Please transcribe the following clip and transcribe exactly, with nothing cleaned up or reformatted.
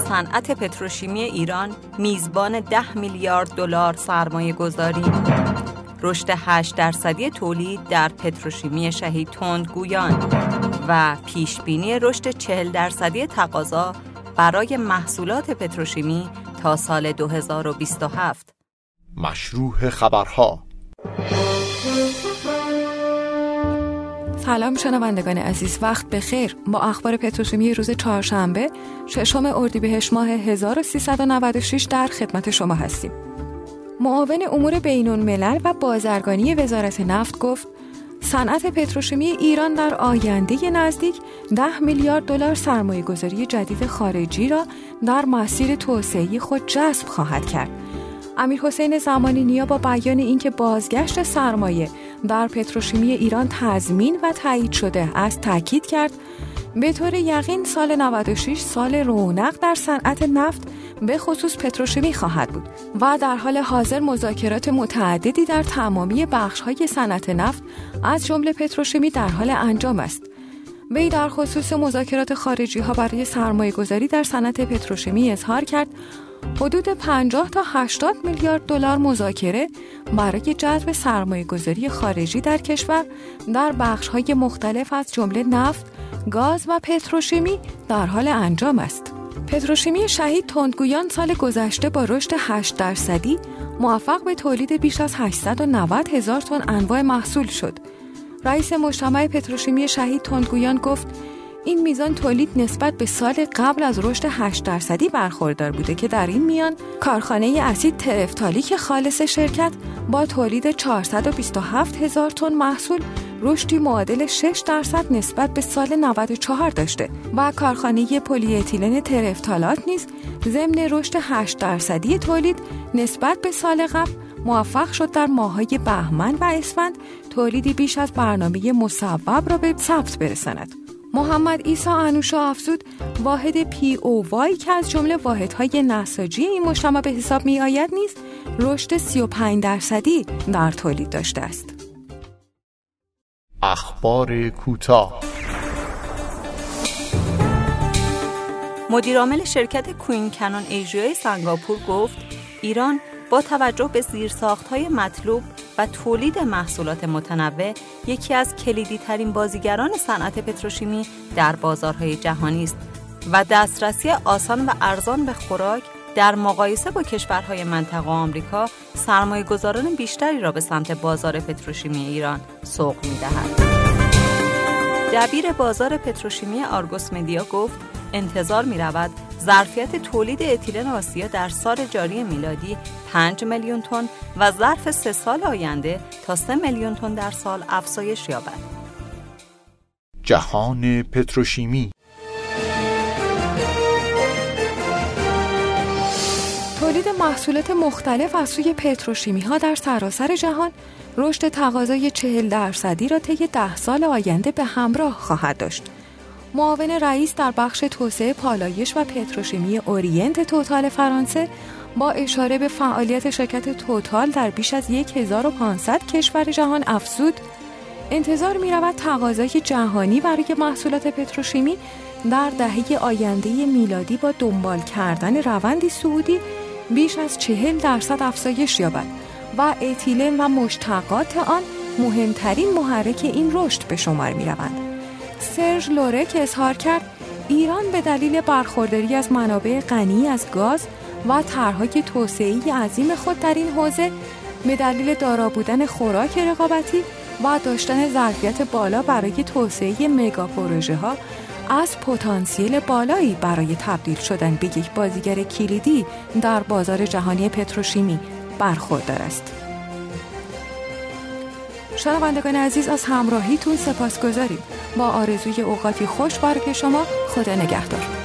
صنعت پتروشیمی ایران میزبان ده میلیارد دلار سرمایه گذاری. رشد هشت درصدی تولید در پتروشیمی شهید تندگویان و پیشبینی رشد چهل درصدی تقاضا برای محصولات پتروشیمی تا سال دو هزار و بیست و هفت. مشروح خبرها. سلام شنوندگان عزیز، وقت بخیر. با اخبار پتروشیمی روز چهارشنبه ششم اردیبهشت ماه هزار و سیصد و نود و شش در خدمت شما هستیم. معاون امور بین‌الملل و بازرگانی وزارت نفت گفت صنعت پتروشیمی ایران در آینده نزدیک ده میلیارد دلار سرمایه‌گذاری جدید خارجی را در مسیر توسعه خود جذب خواهد کرد. امیرحسین زمانی نیا با بیان اینکه بازگشت سرمایه در پتروشیمی ایران تضمین و تایید شده است تاکید کرد به طور یقین سال نود و شش سال رونق در صنعت نفت به خصوص پتروشیمی خواهد بود و در حال حاضر مذاکرات متعددی در تمامی بخش‌های صنعت نفت از جمله پتروشیمی در حال انجام است. وی در خصوص مذاکرات خارجی‌ها برای سرمایه‌گذاری در صنعت پتروشیمی اظهار کرد حدود پنجاه تا هشتاد میلیارد دلار مذاکره برای جذب سرمایه‌گذاری خارجی در کشور در بخش‌های مختلف از جمله نفت، گاز و پتروشیمی در حال انجام است. پتروشیمی شهید تندگویان سال گذشته با رشد هشت درصدی موفق به تولید بیش از هشتصد و نود هزار تن انواع محصول شد. رئیس مجتمع پتروشیمی شهید تندگویان گفت این میزان تولید نسبت به سال قبل از رشد هشت درصدی برخوردار بوده که در این میان کارخانه اسید ترفتالیک خالص شرکت با تولید چهارصد و بیست و هفت هزار تن محصول رشدی معادل شش درصد نسبت به سال نود و چهار داشته و کارخانه پلی اتیلن ترفتالات نیز ضمن رشد هشت درصدی تولید نسبت به سال قبل موفق شد در ماه‌های بهمن و اسفند تولیدی بیش از برنامه مصوب را به ثبت برساند. محمد عیسی انوشا افزود واحد پی او وای که از جمله واحدهای نساجی این مجتمع به حساب می آید نیز رشد سی و پنج درصدی در تولید داشته است. اخبار کوتاه. مدیرعامل شرکت کوین کنون ایژیای سنگاپور گفت ایران با توجه به زیرساخت‌های مطلوب و تولید محصولات متنوع یکی از کلیدی ترین بازیگران صنعت پتروشیمی در بازارهای جهانی است و دسترسی آسان و ارزان به خوراک در مقایسه با کشورهای منطقه آمریکا سرمایه‌گذاران بیشتری را به سمت بازار پتروشیمی ایران سوق می‌دهد. دبیر بازار پتروشیمی آرگوس مدیا گفت انتظار می‌رود ظرفیت تولید اتیلن آسیا در سال جاری میلادی پنج میلیون تن و ظرف سه سال آینده تا سه میلیون تن در سال افزایش یابد. جهان پتروشیمی. تولید محصولات مختلف از سوی پتروشیمی ها در سراسر جهان رشد تقاضای چهل درصدی را طی ده سال آینده به همراه خواهد داشت. معاون رئیس در بخش توسعه پالایش و پتروشیمی اورینت توتال فرانسه با اشاره به فعالیت شرکت توتال در بیش از هزار و پانصد کشور جهان افزود انتظار می رود تقاضای جهانی برای محصولات پتروشیمی در دهه آینده میلادی با دنبال کردن روندی صعودی بیش از چهل درصد افزایش یابد و اتیلن و مشتقات آن مهمترین محرک این رشد به شمار می روند. سرژ لورک اظهار کرد ایران به دلیل برخورداری از منابع غنی از گاز و طرح‌های توسعه‌ای عظیم خود در این حوزه به دلیل دارا بودن خوراک رقابتی و داشتن ظرفیت بالا برای توسعه مگا پروژه‌ها از پتانسیل بالایی برای تبدیل شدن به یک بازیگر کلیدی در بازار جهانی پتروشیمی برخوردار است. شنوندگان عزیز از همراهیتون سپاسگزاریم. با آرزوی اوقاتی خوش برای شما، خدا نگهدار.